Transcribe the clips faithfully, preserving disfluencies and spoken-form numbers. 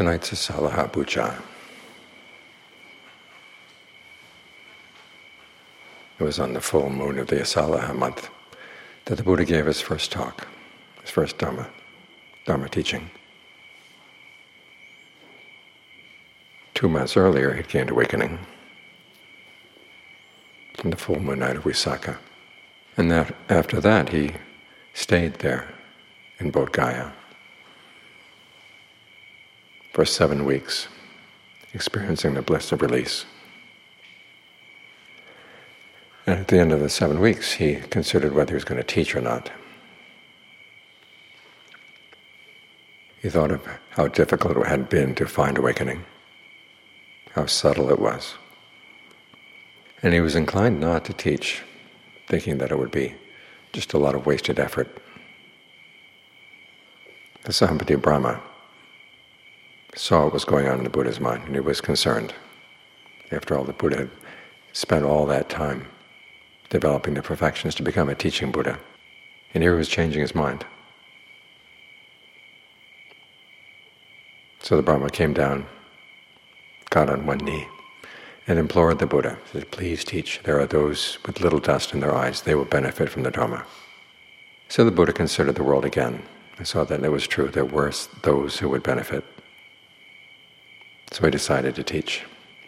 Tonight's Asalaha Puja. It was on the full moon of the Asalaha month that the Buddha gave his first talk, his first Dhamma, Dhamma teaching. Two months earlier, he'd gained awakening on the full moon night of Visakha. And that, after that, he stayed there in Bodh Gaya for seven weeks, experiencing the bliss of release. And at the end of the seven weeks, he considered whether he was going to teach or not. He thought of how difficult it had been to find awakening, how subtle it was. And he was inclined not to teach, thinking that it would be just a lot of wasted effort. The Sahampati Brahma saw what was going on in the Buddha's mind, and he was concerned. After all, the Buddha had spent all that time developing the perfections to become a teaching Buddha, and here he was changing his mind. So the Brahma came down, got on one knee, and implored the Buddha, said, "Please teach. There are those with little dust in their eyes. They will benefit from the Dhamma." So the Buddha considered the world again and saw that it was true. There were those who would benefit. So he decided to teach.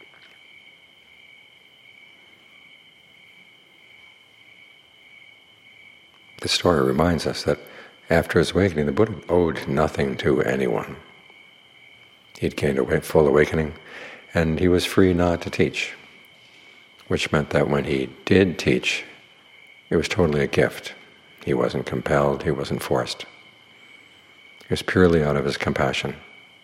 The story reminds us that after his awakening, the Buddha owed nothing to anyone. He'd gained a full awakening, and he was free not to teach, which meant that when he did teach, it was totally a gift. He wasn't compelled, he wasn't forced. It was purely out of his compassion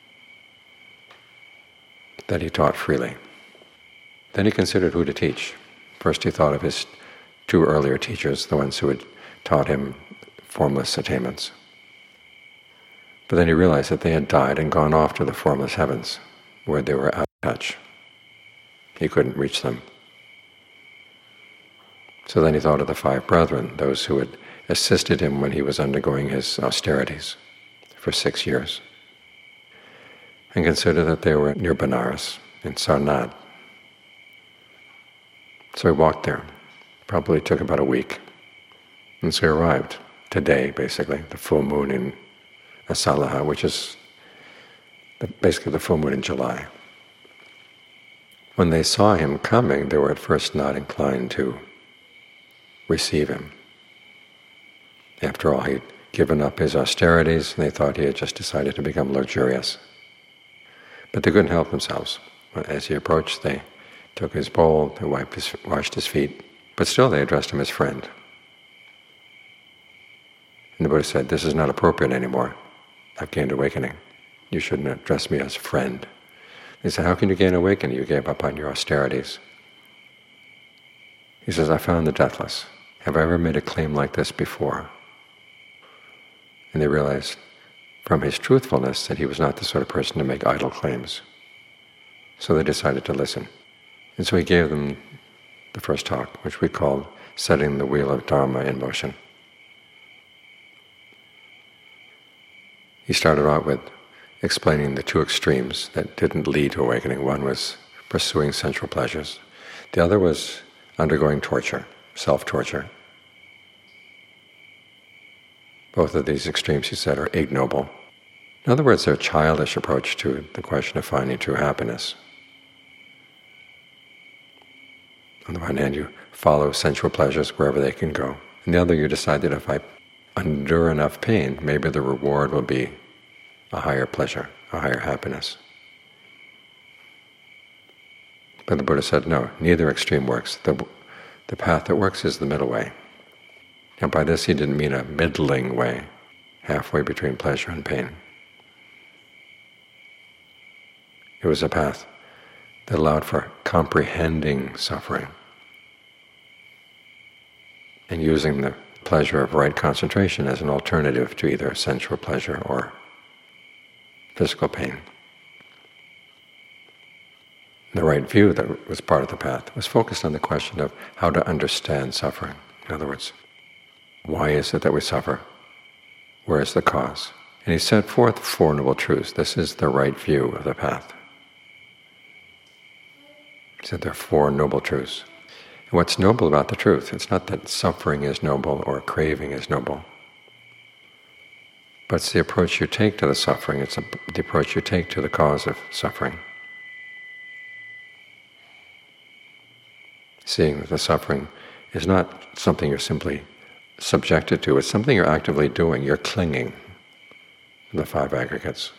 that he taught freely. Then he considered who to teach. First he thought of his two earlier teachers, the ones who had taught him formless attainments. But then he realized that they had died and gone off to the formless heavens, where they were out of touch. He couldn't reach them. So then he thought of the five brethren, those who had assisted him when he was undergoing his austerities for six years, and considered that they were near Benares, in Sarnath. So he walked there. Probably took about a week. And so he arrived today, basically, the full moon in Asalaha, which is the, basically the full moon in July. When they saw him coming, they were at first not inclined to receive him. After all, he'd given up his austerities, and they thought he had just decided to become luxurious. But they couldn't help themselves. As he approached, they took his bowl, they wiped his, washed his feet, but still they addressed him as friend. And the Buddha said, "This is not appropriate anymore. I've gained awakening. You shouldn't address me as friend." They said, "How can you gain awakening? You gave up on your austerities." He says, "I found the deathless. Have I ever made a claim like this before?" And they realized from his truthfulness that he was not the sort of person to make idle claims. So they decided to listen. And so he gave them the first talk, which we called Setting the Wheel of Dharma in Motion. He started out with explaining the two extremes that didn't lead to awakening. One was pursuing sensual pleasures. The other was undergoing torture, self-torture. Both of these extremes, he said, are ignoble. In other words, they're a childish approach to the question of finding true happiness. On the one hand, you follow sensual pleasures wherever they can go. On the other, you decide that if I endure enough pain, maybe the reward will be a higher pleasure, a higher happiness. But the Buddha said, no, neither extreme works. The, the path that works is the middle way. And by this he didn't mean a middling way, halfway between pleasure and pain. It was a path that allowed for comprehending suffering and using the pleasure of right concentration as an alternative to either sensual pleasure or physical pain. The right view that was part of the path was focused on the question of how to understand suffering. In other words, why is it that we suffer? Where is the cause? And he set forth Four Noble Truths. This is the right view of the path. He said there are Four Noble Truths. And what's noble about the truth? It's not that suffering is noble or craving is noble, but it's the approach you take to the suffering, it's the approach you take to the cause of suffering. Seeing that the suffering is not something you're simply subjected to, it's something you're actively doing, you're clinging to the five aggregates.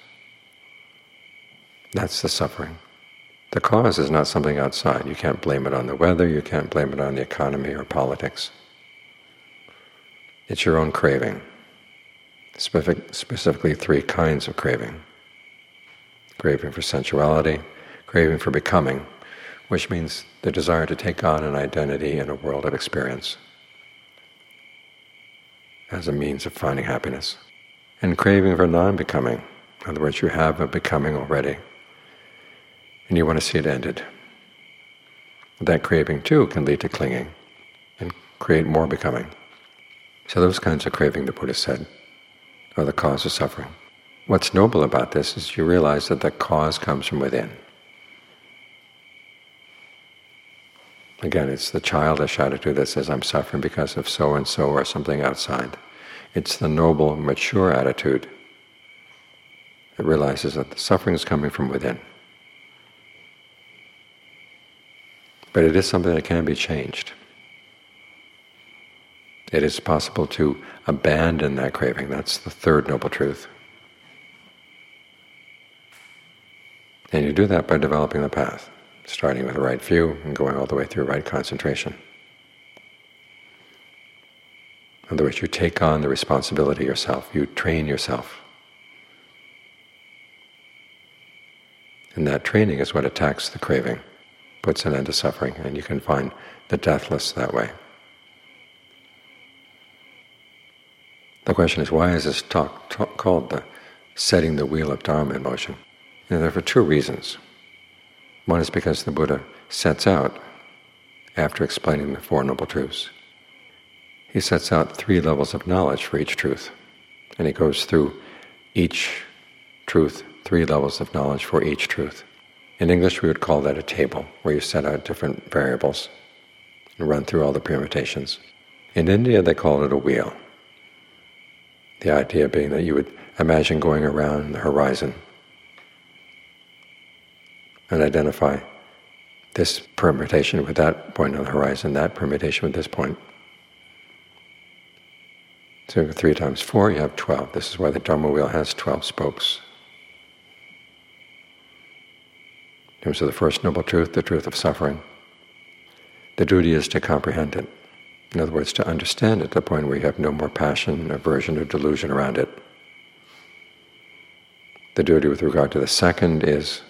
That's the suffering. The cause is not something outside. You can't blame it on the weather, you can't blame it on the economy or politics. It's your own craving. Specific, specifically three kinds of craving. Craving for sensuality, craving for becoming, which means the desire to take on an identity in a world of experience as a means of finding happiness. And craving for non-becoming. In other words, you have a becoming already, and you want to see it ended. That craving too can lead to clinging and create more becoming. So those kinds of craving, the Buddha said, are the cause of suffering. What's noble about this is you realize that the cause comes from within. Again, it's the childish attitude that says, I'm suffering because of so-and-so or something outside. It's the noble, mature attitude that realizes that the suffering is coming from within. But it is something that can be changed. It is possible to abandon that craving. That's the third noble truth. And you do that by developing the path, starting with the right view and going all the way through right concentration. In other words, you take on the responsibility yourself, you train yourself. And that training is what attacks the craving, puts an end to suffering, and you can find the deathless that way. The question is, why is this talk, talk called the setting the wheel of Dharma in motion? And there are for two reasons. One is because the Buddha sets out, after explaining the Four Noble Truths, he sets out three levels of knowledge for each truth. And he goes through each truth, three levels of knowledge for each truth. In English we would call that a table, where you set out different variables and run through all the permutations. In India they call it a wheel. The idea being that you would imagine going around the horizon and identify this permutation with that point on the horizon, that permutation with this point. So three times four, you have twelve. This is why the Dharma wheel has twelve spokes. In terms of the first noble truth, the truth of suffering, the duty is to comprehend it. In other words, to understand it to the point where you have no more passion, aversion, or delusion around it. The duty with regard to the second is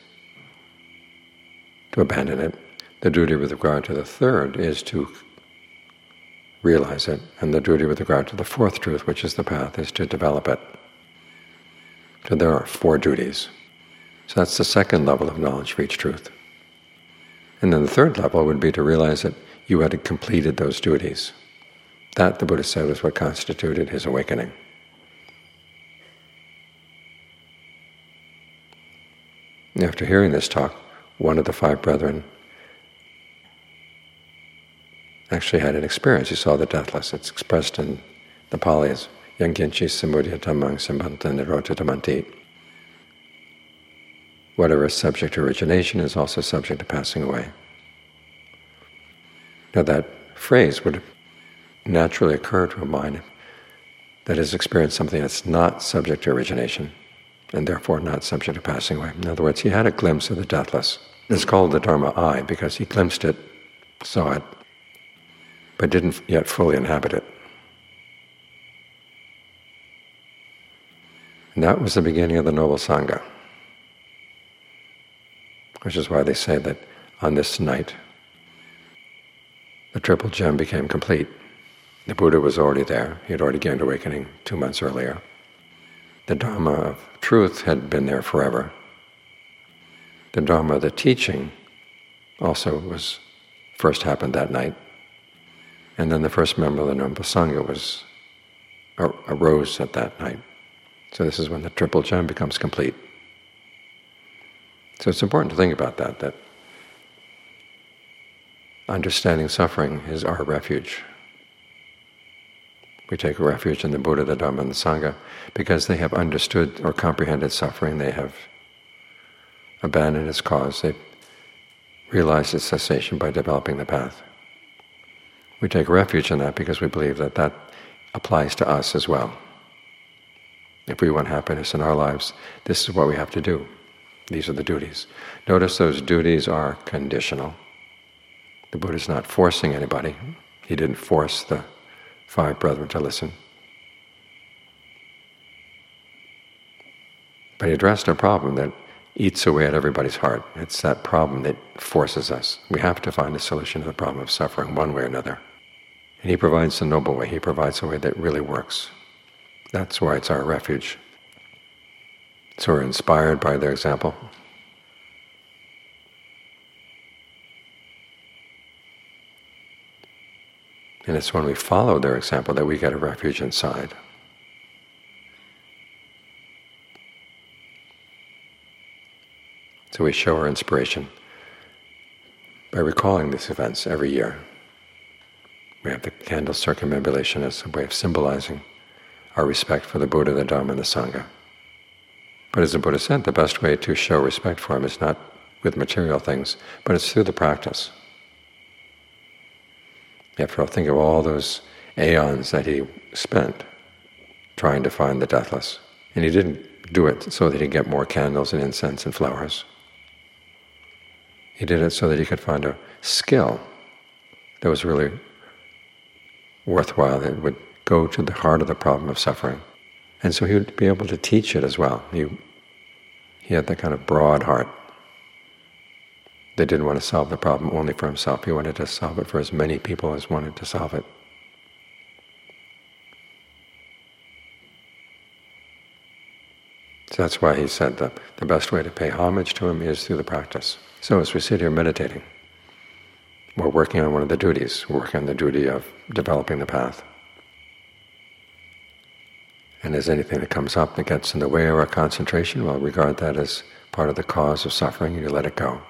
to abandon it. The duty with regard to the third is to realize it. And the duty with regard to the fourth truth, which is the path, is to develop it. So there are four duties. So that's the second level of knowledge for each truth. And then the third level would be to realize that you had completed those duties. That, the Buddha said, was what constituted his awakening. After hearing this talk, one of the five brethren actually had an experience. He saw the deathless. It's expressed in the Pali as Yanginchi samudya dhammang sambanta nirota dhamanti. Whatever is subject to origination is also subject to passing away. Now that phrase would naturally occur to a mind that has experienced something that's not subject to origination, and therefore not subject to passing away. In other words, he had a glimpse of the deathless. It's called the Dharma eye because he glimpsed it, saw it, but didn't yet fully inhabit it. And that was the beginning of the Noble Sangha, which is why they say that on this night, the triple gem became complete. The Buddha was already there. He had already gained awakening two months earlier. The Dharma of truth had been there forever. The Dharma of the teaching also was first happened that night. And then the first member of the Noble Sangha was arose at that night. So this is when the triple gem becomes complete. So it's important to think about that, that understanding suffering is our refuge. We take refuge in the Buddha, the Dhamma, and the Sangha because they have understood or comprehended suffering. They have abandoned its cause. They've realized its cessation by developing the path. We take refuge in that because we believe that that applies to us as well. If we want happiness in our lives, this is what we have to do. These are the duties. Notice those duties are conditional. The Buddha is not forcing anybody. He didn't force the five brethren to listen. But he addressed a problem that eats away at everybody's heart. It's that problem that forces us. We have to find a solution to the problem of suffering one way or another. And he provides the noble way. He provides a way that really works. That's why it's our refuge. So we're inspired by their example. And it's when we follow their example that we get a refuge inside. So we show our inspiration by recalling these events every year. We have the candle circumambulation as a way of symbolizing our respect for the Buddha, the Dhamma, and the Sangha. But as the Buddha said, the best way to show respect for him is not with material things, but it's through the practice. After all, think of all those aeons that he spent trying to find the deathless. And he didn't do it so that he'd get more candles and incense and flowers. He did it so that he could find a skill that was really worthwhile, that would go to the heart of the problem of suffering. And so he would be able to teach it as well. He, he had that kind of broad heart. They didn't want to solve the problem only for himself. He wanted to solve it for as many people as wanted to solve it. So that's why he said that the best way to pay homage to him is through the practice. So as we sit here meditating, we're working on one of the duties. We're working on the duty of developing the path. And as anything that comes up that gets in the way of our concentration, we'll regard that as part of the cause of suffering, and you let it go.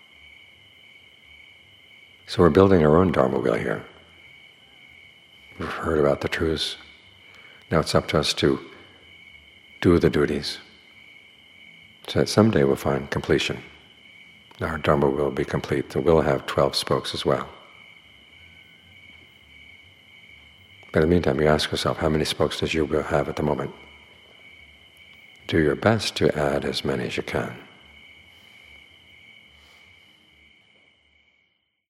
So we're building our own Dharma wheel here. We've heard about the truths. Now it's up to us to do the duties, so that someday we'll find completion. Our Dharma will be complete. So we'll have twelve spokes as well. But in the meantime, you ask yourself, how many spokes does your will have at the moment? Do your best to add as many as you can.